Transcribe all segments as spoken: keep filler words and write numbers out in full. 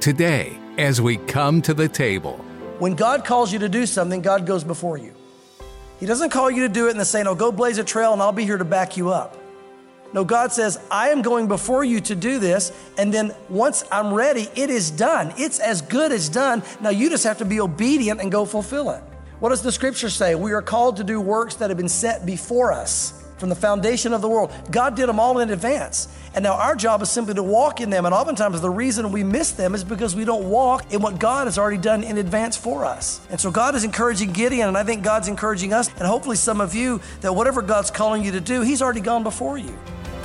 today as we come to the table. When God calls you to do something, God goes before you. He doesn't call you to do it and then say, no, go blaze a trail and I'll be here to back you up. No, God says, I am going before you to do this, and then once I'm ready, it is done. It's as good as done. Now you just have to be obedient and go fulfill it. What does the scripture say? We are called to do works that have been set before us from the foundation of the world. God did them all in advance. And now our job is simply to walk in them. And oftentimes the reason we miss them is because we don't walk in what God has already done in advance for us. And so God is encouraging Gideon, and I think God's encouraging us, and hopefully some of you, that whatever God's calling you to do, He's already gone before you.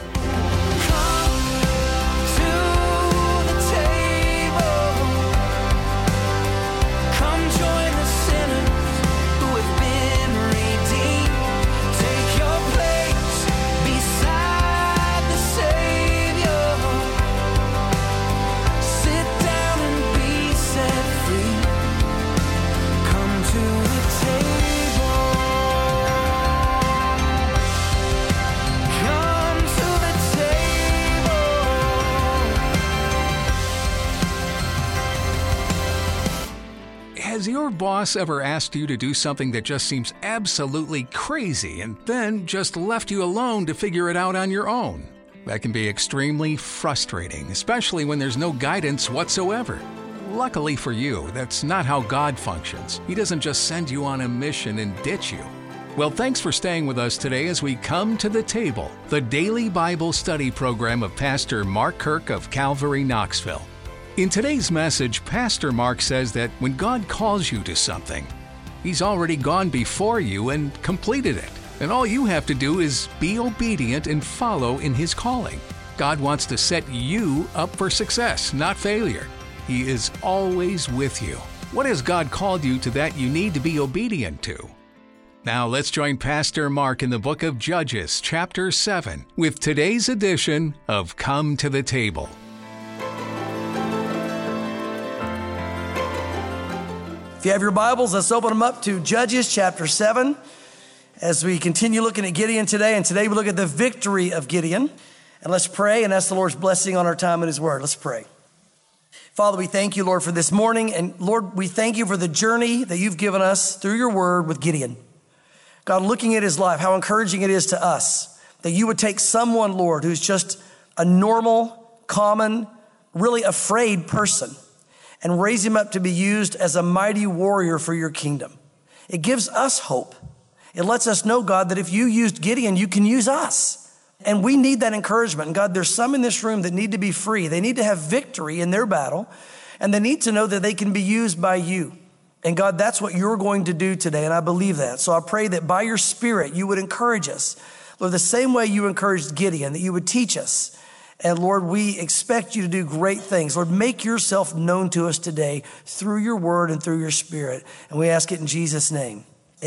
Has your boss ever asked you to do something that just seems absolutely crazy and then just left you alone to figure it out on your own? That can be extremely frustrating, especially when there's no guidance whatsoever. Luckily for you, that's not how God functions. He doesn't just send you on a mission and ditch you. Well, thanks for staying with us today as we come to the table, the daily Bible study program of Pastor Mark Kirk of Calvary, Knoxville. In today's message, Pastor Mark says that when God calls you to something, He's already gone before you and completed it. And all you have to do is be obedient and follow in His calling. God wants to set you up for success, not failure. He is always with you. What has God called you to that you need to be obedient to? Now let's join Pastor Mark in the book of Judges, chapter seven, with today's edition of Come to the Table. If you have your Bibles, let's open them up to Judges chapter seven as we continue looking at Gideon today. And today we look at the victory of Gideon. And let's pray and ask the Lord's blessing on our time in His Word. Let's pray. Father, we thank you, Lord, for this morning. And Lord, we thank you for the journey that you've given us through your Word with Gideon. God, looking at his life, how encouraging it is to us that you would take someone, Lord, who's just a normal, common, really afraid person, and raise him up to be used as a mighty warrior for your kingdom. It gives us hope. It lets us know, God, that if you used Gideon, you can use us. And we need that encouragement. And God, there's some in this room that need to be free. They need to have victory in their battle, and they need to know that they can be used by you. And God, that's what you're going to do today, and I believe that. So I pray that by your Spirit, you would encourage us, Lord, the same way you encouraged Gideon, that you would teach us. And Lord, we expect you to do great things. Lord, make yourself known to us today through your word and through your Spirit. And we ask it in Jesus' name.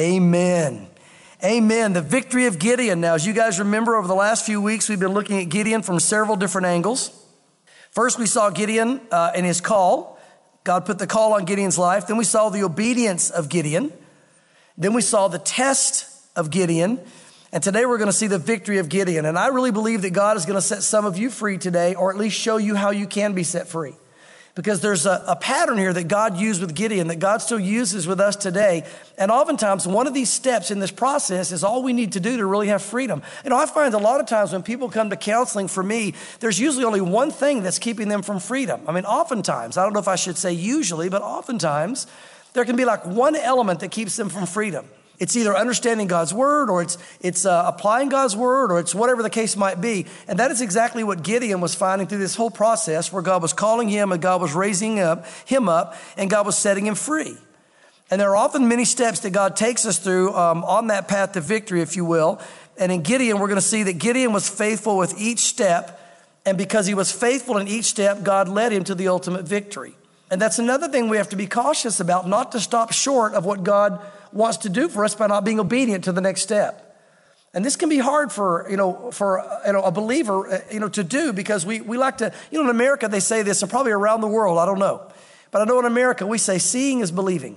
Amen. Amen. The victory of Gideon. Now, as you guys remember, over the last few weeks, we've been looking at Gideon from several different angles. First, we saw Gideon uh, and his call. God put the call on Gideon's life. Then we saw the obedience of Gideon. Then we saw the test of Gideon. And today we're going to see the victory of Gideon. And I really believe that God is going to set some of you free today, or at least show you how you can be set free. Because there's a, a pattern here that God used with Gideon that God still uses with us today. And oftentimes one of these steps in this process is all we need to do to really have freedom. You know, I find a lot of times when people come to counseling for me, there's usually only one thing that's keeping them from freedom. I mean, oftentimes, I don't know if I should say usually, but oftentimes there can be like one element that keeps them from freedom. It's either understanding God's word, or it's it's uh, applying God's word, or it's whatever the case might be. And that is exactly what Gideon was finding through this whole process, where God was calling him and God was raising up him up and God was setting him free. And there are often many steps that God takes us through um, on that path to victory, if you will. And in Gideon, we're going to see that Gideon was faithful with each step. And because he was faithful in each step, God led him to the ultimate victory. And that's another thing we have to be cautious about, not to stop short of what God wants to do for us by not being obedient to the next step. And this can be hard for, you know, for you know, a believer, you know, to do, because we, we like to, you know, in America, they say this, and probably around the world, I don't know. But I know in America, we say seeing is believing.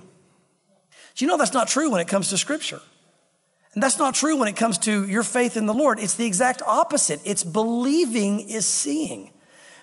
Do you know that's not true when it comes to Scripture? And that's not true when it comes to your faith in the Lord. It's the exact opposite. It's believing is seeing.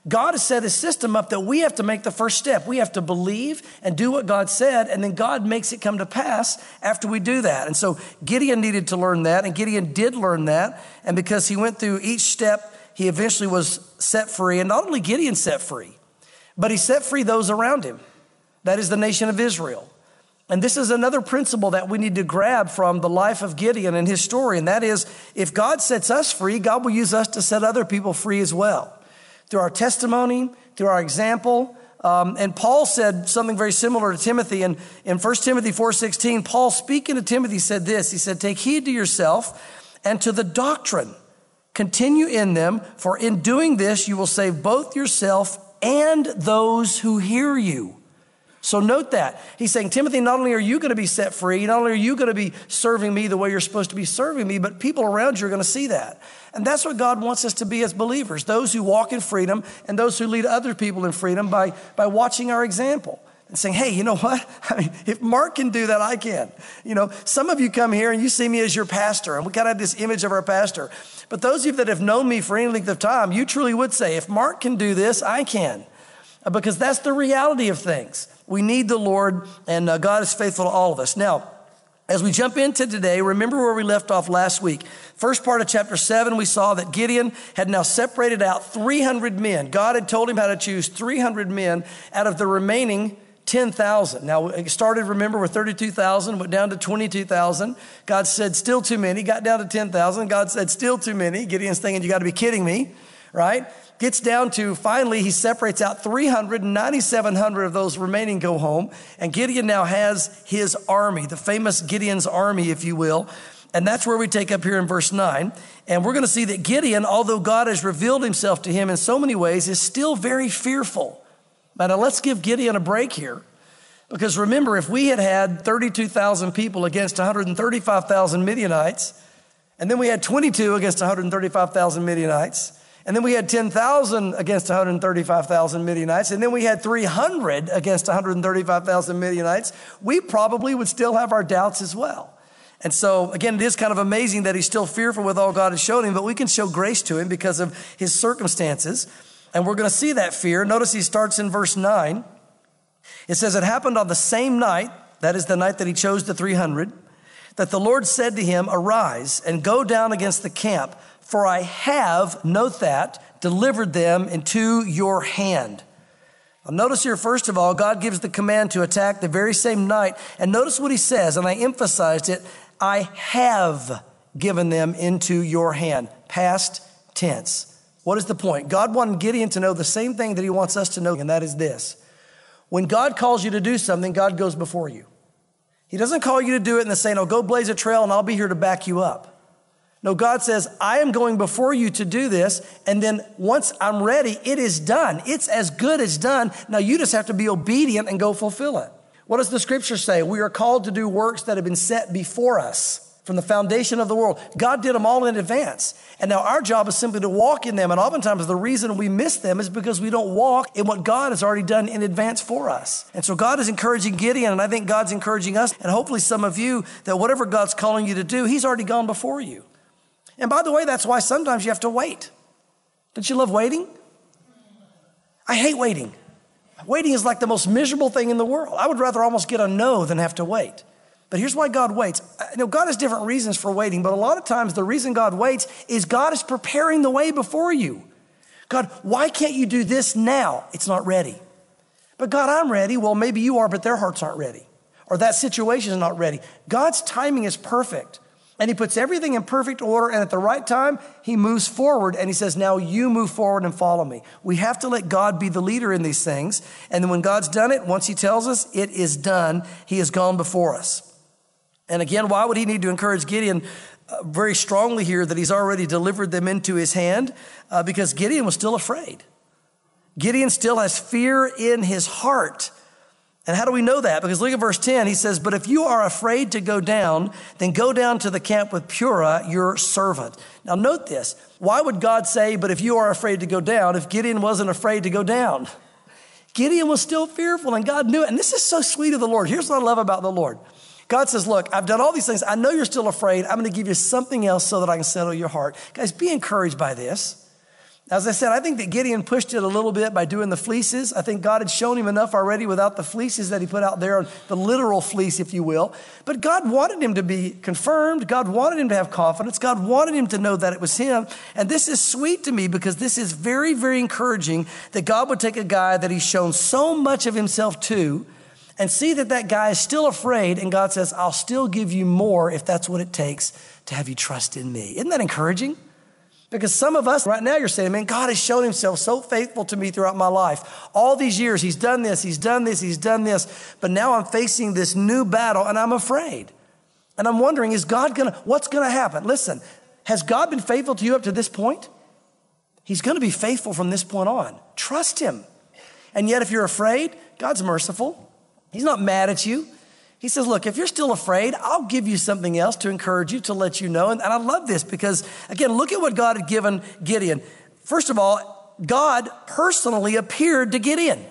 God has set his system up that we have to make the first step. We have to believe and do what God said, and then God makes it come to pass after we do that. And so Gideon needed to learn that, and Gideon did learn that. And because he went through each step, he eventually was set free. And not only Gideon set free, but he set free those around him. That is the nation of Israel. And this is another principle that we need to grab from the life of Gideon and his story. And that is, if God sets us free, God will use us to set other people free as well. Through our testimony, through our example. Um, and Paul said something very similar to Timothy. And in First Timothy four sixteen, Paul speaking to Timothy said this. He said, take heed to yourself and to the doctrine. Continue in them, for in doing this, you will save both yourself and those who hear you. So note that. He's saying, Timothy, not only are you going to be set free, not only are you going to be serving me the way you're supposed to be serving me, but people around you are going to see that. And that's what God wants us to be as believers, those who walk in freedom and those who lead other people in freedom by, by watching our example and saying, hey, you know what? I mean, if Mark can do that, I can. You know, some of you come here and you see me as your pastor, and we kind of have this image of our pastor. But those of you that have known me for any length of time, you truly would say, if Mark can do this, I can. Because that's the reality of things. We need the Lord, and uh, God is faithful to all of us. Now, as we jump into today, remember where we left off last week. First part of chapter seven, we saw that Gideon had now separated out three hundred men. God had told him how to choose three hundred men out of the remaining ten thousand. Now, it started, remember, with thirty-two thousand, went down to twenty-two thousand. God said, still too many. Got down to ten thousand. God said, still too many. Gideon's thinking, you got to be kidding me, right? Gets down to, finally, he separates out three hundred, and ninety-seven hundred of those remaining go home. And Gideon now has his army, the famous Gideon's army, if you will. And that's where we take up here in verse nine. And we're going to see that Gideon, although God has revealed himself to him in so many ways, is still very fearful. Now, let's give Gideon a break here. Because remember, if we had had thirty-two thousand people against one hundred thirty-five thousand Midianites, and then we had twenty-two against one hundred thirty-five thousand Midianites, and then we had ten thousand against one hundred thirty-five thousand Midianites, and then we had three hundred against one hundred thirty-five thousand Midianites, we probably would still have our doubts as well. And so, again, it is kind of amazing that he's still fearful with all God has shown him, but we can show grace to him because of his circumstances. And we're going to see that fear. Notice he starts in verse nine. It says, it happened on the same night, that is the night that he chose the three hundred, that the Lord said to him, arise and go down against the camp, for I have, note that, delivered them into your hand. Now notice here, first of all, God gives the command to attack the very same night. And notice what he says, and I emphasized it, I have given them into your hand. Past tense. What is the point? God wanted Gideon to know the same thing that he wants us to know, and that is this. When God calls you to do something, God goes before you. He doesn't call you to do it and then say, no, go blaze a trail and I'll be here to back you up. No, God says, I am going before you to do this. And then once I'm ready, it is done. It's as good as done. Now you just have to be obedient and go fulfill it. What does the scripture say? We are called to do works that have been set before us from the foundation of the world. God did them all in advance. And now our job is simply to walk in them. And oftentimes the reason we miss them is because we don't walk in what God has already done in advance for us. And so God is encouraging Gideon, and I think God's encouraging us, and hopefully some of you, that whatever God's calling you to do, he's already gone before you. And by the way, that's why sometimes you have to wait. Don't you love waiting? I hate waiting. Waiting is like the most miserable thing in the world. I would rather almost get a no than have to wait. But here's why God waits. You know, God has different reasons for waiting, but a lot of times the reason God waits is God is preparing the way before you. God, why can't you do this now? It's not ready. But God, I'm ready. Well, maybe you are, but their hearts aren't ready. Or that situation is not ready. God's timing is perfect. And he puts everything in perfect order, and at the right time, he moves forward, and he says, now you move forward and follow me. We have to let God be the leader in these things. And then when God's done it, once he tells us it is done, he has gone before us. And again, why would he need to encourage Gideon uh, very strongly here that he's already delivered them into his hand? Uh, because Gideon was still afraid. Gideon still has fear in his heart. And how do we know that? Because look at verse ten. He says, but if you are afraid to go down, then go down to the camp with Purah, your servant. Now note this. Why would God say, but if you are afraid to go down, if Gideon wasn't afraid to go down? Gideon was still fearful, and God knew it. And this is so sweet of the Lord. Here's what I love about the Lord. God says, look, I've done all these things. I know you're still afraid. I'm going to give you something else so that I can settle your heart. Guys, be encouraged by this. As I said, I think that Gideon pushed it a little bit by doing the fleeces. I think God had shown him enough already without the fleeces that he put out there, the literal fleece, if you will. But God wanted him to be confirmed. God wanted him to have confidence. God wanted him to know that it was him. And this is sweet to me because this is very, very encouraging that God would take a guy that he's shown so much of himself to and see that that guy is still afraid. And God says, I'll still give you more if that's what it takes to have you trust in me. Isn't that encouraging? Because some of us right now, you're saying, man, God has shown himself so faithful to me throughout my life. All these years, he's done this, he's done this, he's done this. But now I'm facing this new battle and I'm afraid. And I'm wondering, is God gonna, what's gonna happen? Listen, has God been faithful to you up to this point? He's gonna be faithful from this point on. Trust him. And yet if you're afraid, God's merciful. He's not mad at you. He says, look, if you're still afraid, I'll give you something else to encourage you, to let you know. And, and I love this because, again, look at what God had given Gideon. First of all, God personally appeared to Gideon.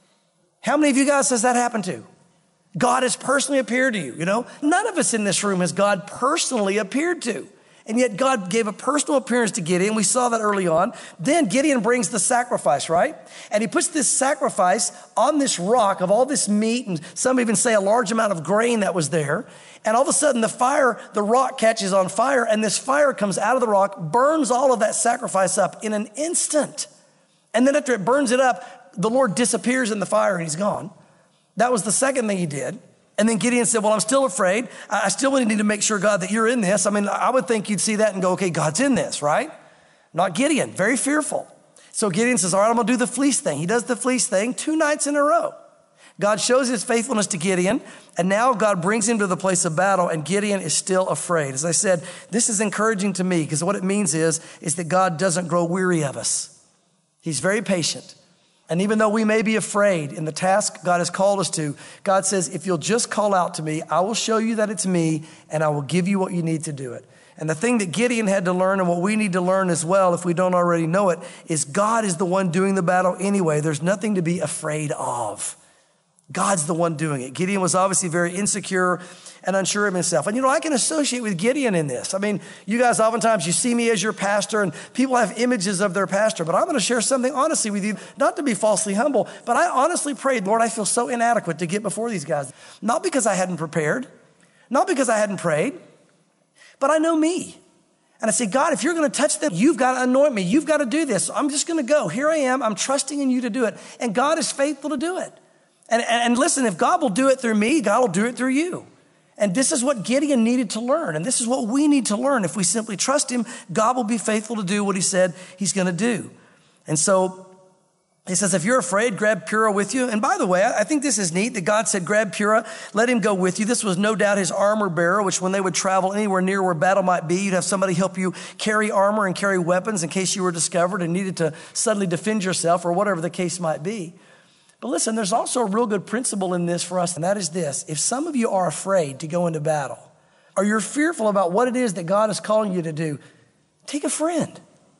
How many of you guys has that happened to? God has personally appeared to you, you know? None of us in this room has God personally appeared to. And yet God gave a personal appearance to Gideon. We saw that early on. Then Gideon brings the sacrifice, right? And he puts this sacrifice on this rock of all this meat, and some even say a large amount of grain that was there. And all of a sudden the fire, the rock catches on fire, and this fire comes out of the rock, burns all of that sacrifice up in an instant. And then after it burns it up, the Lord disappears in the fire and he's gone. That was the second thing he did. And then Gideon said, well, I'm still afraid. I still need to make sure, God, that you're in this. I mean, I would think you'd see that and go, okay, God's in this, right? Not Gideon, very fearful. So Gideon says, all right, I'm gonna do the fleece thing. He does the fleece thing two nights in a row. God shows his faithfulness to Gideon, and now God brings him to the place of battle, and Gideon is still afraid. As I said, this is encouraging to me because what it means is, is that God doesn't grow weary of us. He's very patient. And even though we may be afraid in the task God has called us to, God says, if you'll just call out to me, I will show you that it's me, and I will give you what you need to do it. And the thing that Gideon had to learn, and what we need to learn as well, if we don't already know it, is God is the one doing the battle anyway. There's nothing to be afraid of. God's the one doing it. Gideon was obviously very insecure and unsure of himself. And you know, I can associate with Gideon in this. I mean, you guys oftentimes, you see me as your pastor and people have images of their pastor, but I'm going to share something honestly with you, not to be falsely humble, but I honestly prayed, Lord, I feel so inadequate to get before these guys. Not because I hadn't prepared, not because I hadn't prayed, but I know me. And I say, God, if you're going to touch them, you've got to anoint me. You've got to do this. So I'm just going to go. Here I am. I'm trusting in you to do it. And God is faithful to do it. And, and listen, if God will do it through me, God will do it through you. And this is what Gideon needed to learn. And this is what we need to learn. If we simply trust him, God will be faithful to do what he said he's going to do. And so he says, if you're afraid, grab Purah with you. And by the way, I think this is neat that God said, grab Purah, let him go with you. This was no doubt his armor bearer, which when they would travel anywhere near where battle might be, you'd have somebody help you carry armor and carry weapons in case you were discovered and needed to suddenly defend yourself or whatever the case might be. But listen, there's also a real good principle in this for us, and that is this. If some of you are afraid to go into battle, or you're fearful about what it is that God is calling you to do, take a friend.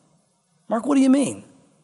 Mark, what do you mean?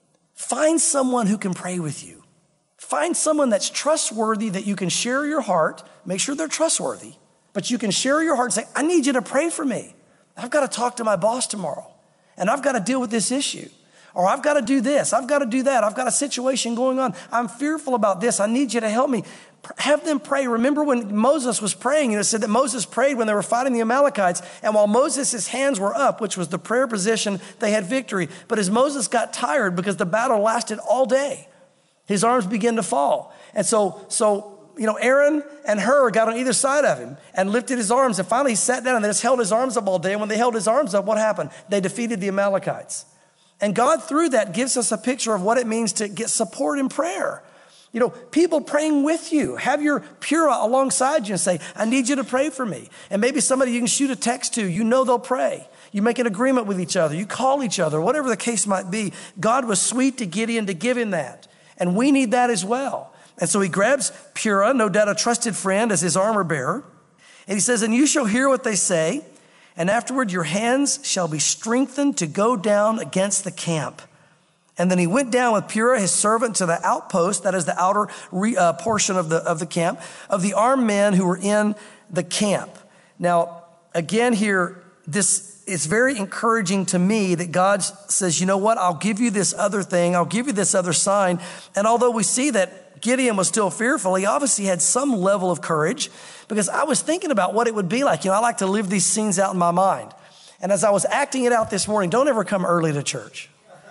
Find someone who can pray with you. Find someone that's trustworthy, that you can share your heart. Make sure they're trustworthy, but you can share your heart and say, I need you to pray for me. I've got to talk to my boss tomorrow, and I've got to deal with this issue. Or I've got to do this. I've got to do that. I've got a situation going on. I'm fearful about this. I need you to help me. Have them pray. Remember when Moses was praying, you know, it said that Moses prayed when they were fighting the Amalekites. And while Moses' hands were up, which was the prayer position, they had victory. But as Moses got tired because the battle lasted all day, his arms began to fall. And so, so, you know, Aaron and Hur got on either side of him and lifted his arms. And finally he sat down and they just held his arms up all day. And when they held his arms up, what happened? They defeated the Amalekites. And God, through that, gives us a picture of what it means to get support in prayer. You know, people praying with you. Have your Purah alongside you and say, I need you to pray for me. And maybe somebody you can shoot a text to, you know they'll pray. You make an agreement with each other. You call each other, whatever the case might be. God was sweet to Gideon to give him that. And we need that as well. And so he grabs Purah, no doubt a trusted friend, as his armor bearer. And he says, and you shall hear what they say. And afterward, your hands shall be strengthened to go down against the camp. And then he went down with Purah, his servant, to the outpost, that is the outer re, uh, portion of the, of the camp, of the armed men who were in the camp. Now, again here, this it's very encouraging to me that God says, you know what, I'll give you this other thing. I'll give you this other sign. And although we see that Gideon was still fearful, he obviously had some level of courage, because I was thinking about what it would be like. You know, I like to live these scenes out in my mind. And as I was acting it out this morning, don't ever come early to church.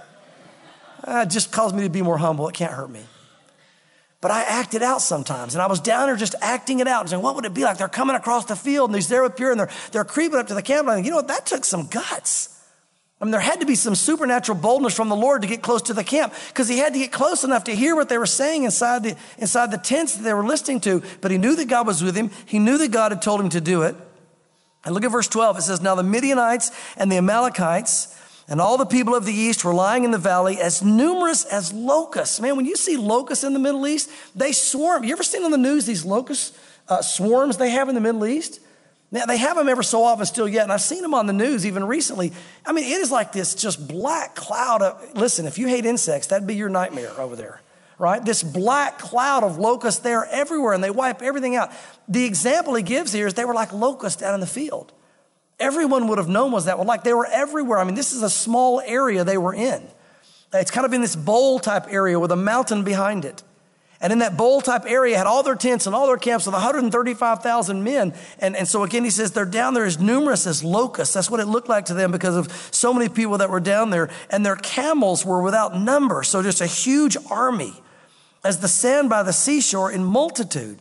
Uh, it just caused me to be more humble. It can't hurt me. But I act it out sometimes. And I was down there just acting it out and saying, what would it be like? They're coming across the field and he's there with Pure and they're, they're creeping up to the camp. And you know what? That took some guts. I mean, there had to be some supernatural boldness from the Lord to get close to the camp, because he had to get close enough to hear what they were saying inside the, inside the tents that they were listening to. But he knew that God was with him. He knew that God had told him to do it. And look at verse twelve. It says, now the Midianites and the Amalekites and all the people of the east were lying in the valley, as numerous as locusts. Man, when you see locusts in the Middle East, they swarm. You ever seen on the news these locust uh, swarms they have in the Middle East? Now, they have them ever so often still yet, and I've seen them on the news even recently. I mean, it is like this just black cloud of, listen, if you hate insects, that'd be your nightmare over there, right? This black cloud of locusts there everywhere, and they wipe everything out. The example he gives here is they were like locusts out in the field. Everyone would have known was that. Well, like they were everywhere. I mean, this is a small area they were in. It's kind of in this bowl type area with a mountain behind it. And in that bowl type area had all their tents and all their camps with one hundred thirty-five thousand men. And, and so again, he says they're down there as numerous as locusts. That's what it looked like to them because of so many people that were down there. And their camels were without number. So just a huge army, as the sand by the seashore in multitude.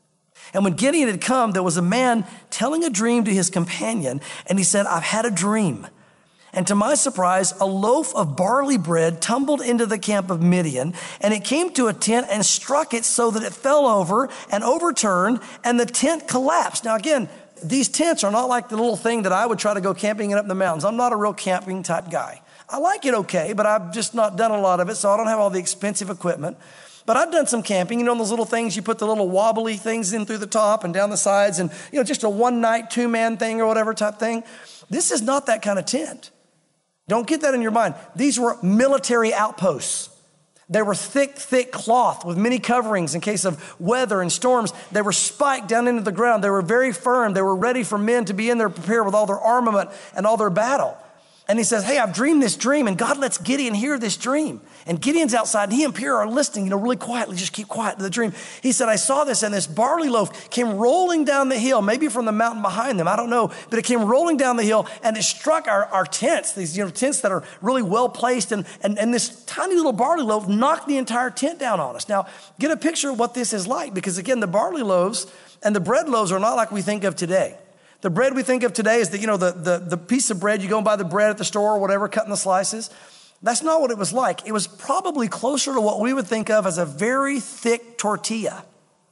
And when Gideon had come, there was a man telling a dream to his companion. And he said, I've had a dream. And to my surprise, a loaf of barley bread tumbled into the camp of Midian. And it came to a tent and struck it so that it fell over and overturned. And the tent collapsed. Now again, these tents are not like the little thing that I would try to go camping in up in the mountains. I'm not a real camping type guy. I like it okay, but I've just not done a lot of it. So I don't have all the expensive equipment. But I've done some camping, you know, those little things, you put the little wobbly things in through the top and down the sides and, you know, just a one night, two man thing or whatever type thing. This is not that kind of tent. Don't get that in your mind. These were military outposts. They were thick, thick cloth with many coverings in case of weather and storms. They were spiked down into the ground. They were very firm. They were ready for men to be in there prepared with all their armament and all their battle. And he says, hey, I've dreamed this dream. And God lets Gideon hear this dream. And Gideon's outside and he and Pur are listening, you know, really quietly, just keep quiet to the dream. He said, I saw this and this barley loaf came rolling down the hill, maybe from the mountain behind them. I don't know, but it came rolling down the hill and it struck our, our tents, these, you know, tents that are really well placed. And, and, and this tiny little barley loaf knocked the entire tent down on us. Now, get a picture of what this is like, because again, the barley loaves and the bread loaves are not like we think of today. The bread we think of today is the, you know, the, the, the piece of bread, you go and buy the bread at the store or whatever, cutting the slices. That's not what it was like. It was probably closer to what we would think of as a very thick tortilla.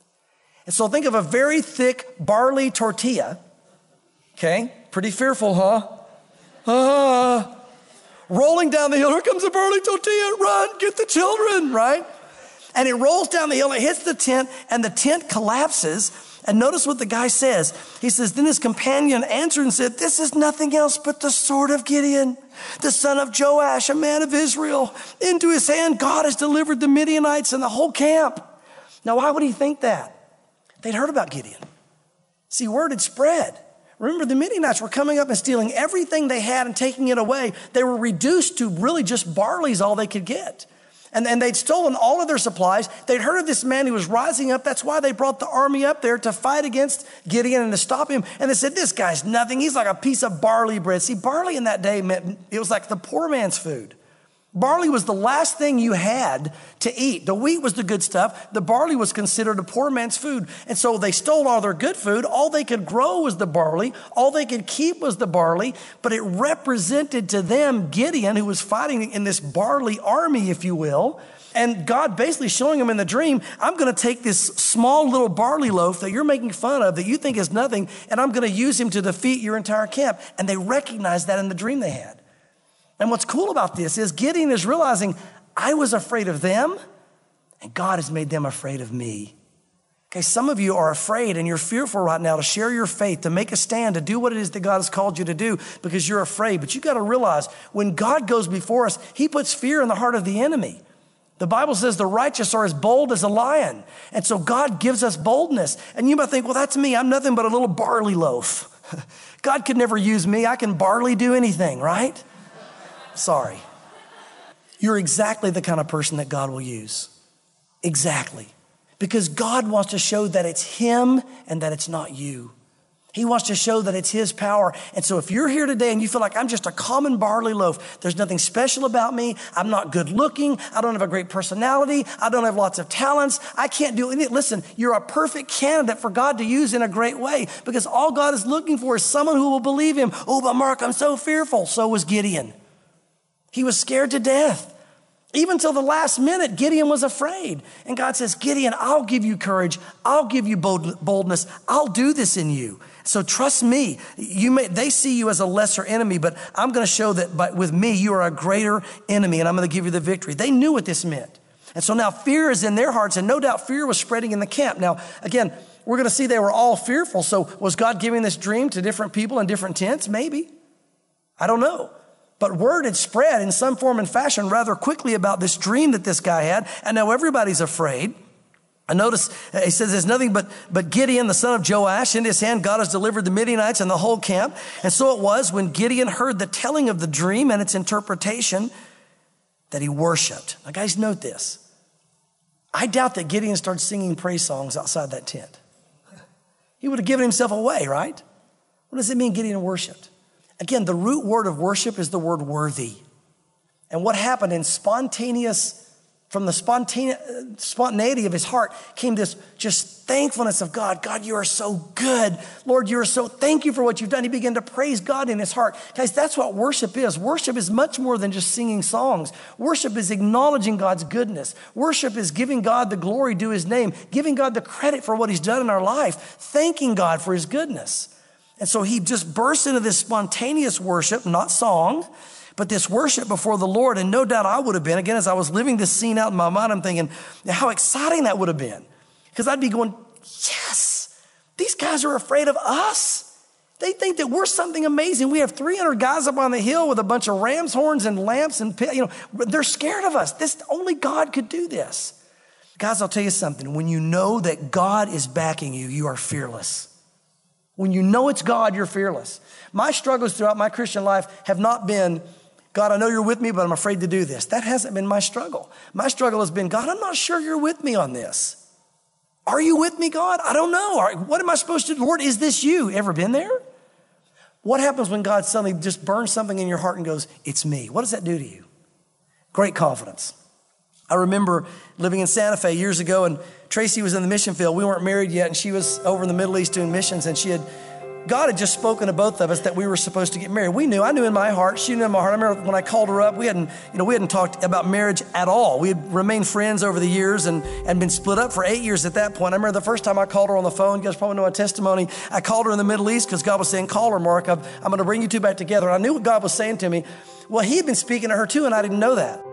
And so think of a very thick barley tortilla. Okay, pretty fearful, huh? Ah, rolling down the hill, here comes a barley tortilla, run, get the children, right? And it rolls down the hill, it hits the tent, and the tent collapses. And notice what the guy says. He says, then his companion answered and said, this is nothing else but the sword of Gideon, the son of Joash, a man of Israel. Into his hand, God has delivered the Midianites and the whole camp. Now, why would he think that? They'd heard about Gideon. See, word had spread. Remember, the Midianites were coming up and stealing everything they had and taking it away. They were reduced to really just barley's all they could get. And, and they'd stolen all of their supplies. They'd heard of this man who was rising up. That's why they brought the army up there to fight against Gideon and to stop him. And they said, this guy's nothing. He's like a piece of barley bread. See, barley in that day meant it was like the poor man's food. Barley was the last thing you had to eat. The wheat was the good stuff. The barley was considered a poor man's food. And so they stole all their good food. All they could grow was the barley. All they could keep was the barley. But it represented to them Gideon, who was fighting in this barley army, if you will. And God basically showing him in the dream, I'm going to take this small little barley loaf that you're making fun of, that you think is nothing, and I'm going to use him to defeat your entire camp. And they recognized that in the dream they had. And what's cool about this is Gideon is realizing, I was afraid of them, and God has made them afraid of me. Okay, some of you are afraid and you're fearful right now to share your faith, to make a stand, to do what it is that God has called you to do because you're afraid. But you got to realize when God goes before us, he puts fear in the heart of the enemy. The Bible says the righteous are as bold as a lion. And so God gives us boldness. And you might think, well, that's me. I'm nothing but a little barley loaf. God could never use me. I can barely do anything, right? Sorry. You're exactly the kind of person that God will use. Exactly. Because God wants to show that it's him and that it's not you. He wants to show that it's his power. And so if you're here today and you feel like I'm just a common barley loaf, there's nothing special about me, I'm not good looking, I don't have a great personality, I don't have lots of talents, I can't do anything. Listen, you're a perfect candidate for God to use in a great way, because all God is looking for is someone who will believe him. Oh, but Mark, I'm so fearful. So was Gideon. He was scared to death. Even till the last minute, Gideon was afraid. And God says, Gideon, I'll give you courage. I'll give you bold, boldness. I'll do this in you. So trust me. You may, they see you as a lesser enemy, but I'm going to show that by, with me, you are a greater enemy, and I'm going to give you the victory. They knew what this meant. And so now fear is in their hearts, and no doubt fear was spreading in the camp. Now, again, we're going to see they were all fearful. So was God giving this dream to different people in different tents? Maybe. I don't know. But word had spread in some form and fashion rather quickly about this dream that this guy had. And now everybody's afraid. I notice he says there's nothing but, but Gideon, the son of Joash, in his hand God has delivered the Midianites and the whole camp. And so it was when Gideon heard the telling of the dream and its interpretation that he worshiped. Now guys, note this. I doubt that Gideon started singing praise songs outside that tent. He would have given himself away, right? What does it mean Gideon worshiped? Again, the root word of worship is the word worthy. And what happened in spontaneous, from the spontane, spontaneity of his heart came this just thankfulness of God. God, you are so good. Lord, you are so, thank you for what you've done. He began to praise God in his heart. Guys, that's what worship is. Worship is much more than just singing songs. Worship is acknowledging God's goodness. Worship is giving God the glory due his name, giving God the credit for what he's done in our life, thanking God for his goodness. And so he just burst into this spontaneous worship, not song, but this worship before the Lord. And no doubt I would have been, again, as I was living this scene out in my mind, I'm thinking how exciting that would have been. Because I'd be going, yes, these guys are afraid of us. They think that we're something amazing. We have three hundred guys up on the hill with a bunch of ram's horns and lamps and, you know, they're scared of us. This, only God could do this. Guys, I'll tell you something. When you know that God is backing you, you are fearless. When you know it's God, you're fearless. My struggles throughout my Christian life have not been, God, I know you're with me, but I'm afraid to do this. That hasn't been my struggle. My struggle has been, God, I'm not sure you're with me on this. Are you with me, God? I don't know. What am I supposed to do? Lord, is this you? Ever been there? What happens when God suddenly just burns something in your heart and goes, it's me? What does that do to you? Great confidence. I remember living in Santa Fe years ago, and Tracy was in the mission field. We weren't married yet, and she was over in the Middle East doing missions, and she had, God had just spoken to both of us that we were supposed to get married. We knew, I knew in my heart, she knew in my heart. I remember when I called her up, we hadn't, you know, we hadn't talked about marriage at all. We had remained friends over the years and, and been split up for eight years at that point. I remember the first time I called her on the phone, you guys probably know my testimony. I called her in the Middle East because God was saying, call her, Mark. I'm, I'm going to bring you two back together. And I knew what God was saying to me. Well, he had been speaking to her too, and I didn't know that.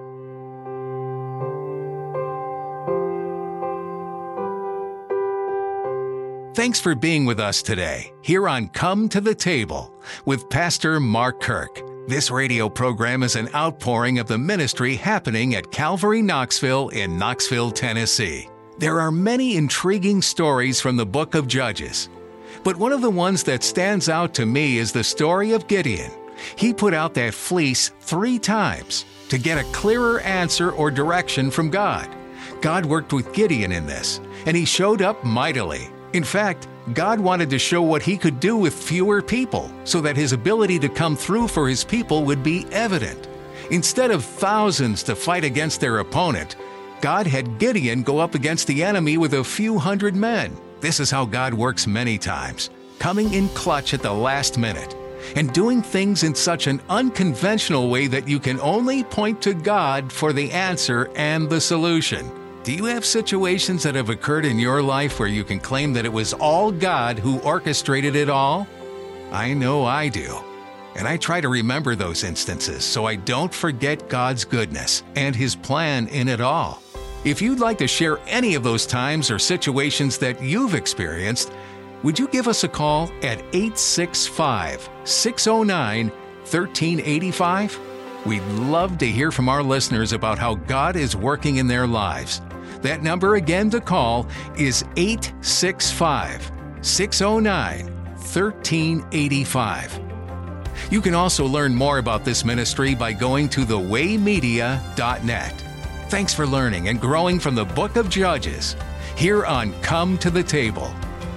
Thanks for being with us today here on Come to the Table with Pastor Mark Kirk. This radio program is an outpouring of the ministry happening at Calvary Knoxville in Knoxville, Tennessee. There are many intriguing stories from the book of Judges, but one of the ones that stands out to me is the story of Gideon. He put out that fleece three times to get a clearer answer or direction from God. God worked with Gideon in this, and he showed up mightily. In fact, God wanted to show what he could do with fewer people so that his ability to come through for his people would be evident. Instead of thousands to fight against their opponent, God had Gideon go up against the enemy with a few hundred men. This is how God works many times, coming in clutch at the last minute and doing things in such an unconventional way that you can only point to God for the answer and the solution. Do you have situations that have occurred in your life where you can claim that it was all God who orchestrated it all? I know I do. And I try to remember those instances so I don't forget God's goodness and his plan in it all. If you'd like to share any of those times or situations that you've experienced, would you give us a call at eight six five, six oh nine, one three eight five? We'd love to hear from our listeners about how God is working in their lives. That number again to call is eight six five, six oh nine, thirteen eighty-five. You can also learn more about this ministry by going to the way media dot net. Thanks for learning and growing from the Book of Judges here on Come to the Table.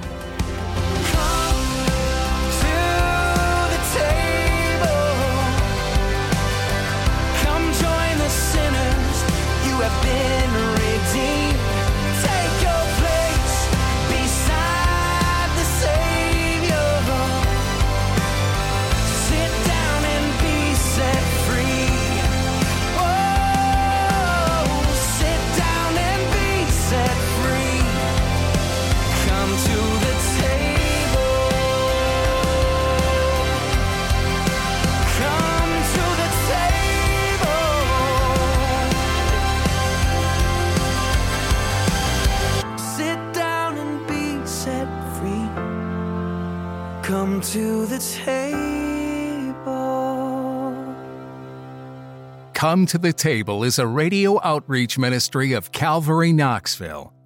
Come to the table. Come to the Table is a radio outreach ministry of Calvary Knoxville.